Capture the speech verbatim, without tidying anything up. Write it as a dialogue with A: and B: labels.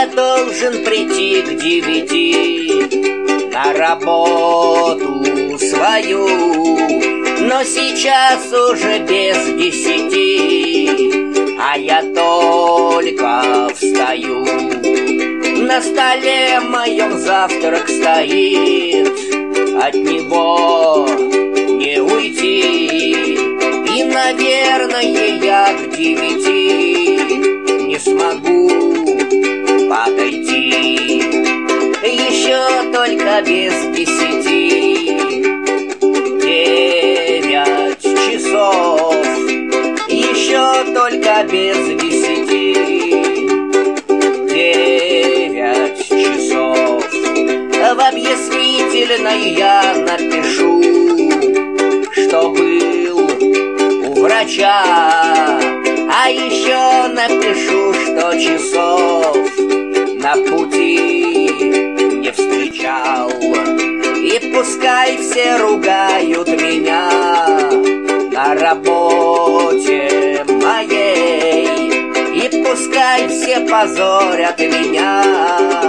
A: должен прийти к девяти на работу свою, но сейчас уже без десяти, а я только встаю. На столе моем завтрак стоит, от него не уйти. И, наверное, я к девяти не смогу подойти. Еще только без десяти девять часов. Еще только без десяти девять часов. В объяснительной я напишу, что был у врача, а еще напишу, что часов на пути не встречал. И пускай все ругают меня на работе моей, и пускай все позорят меня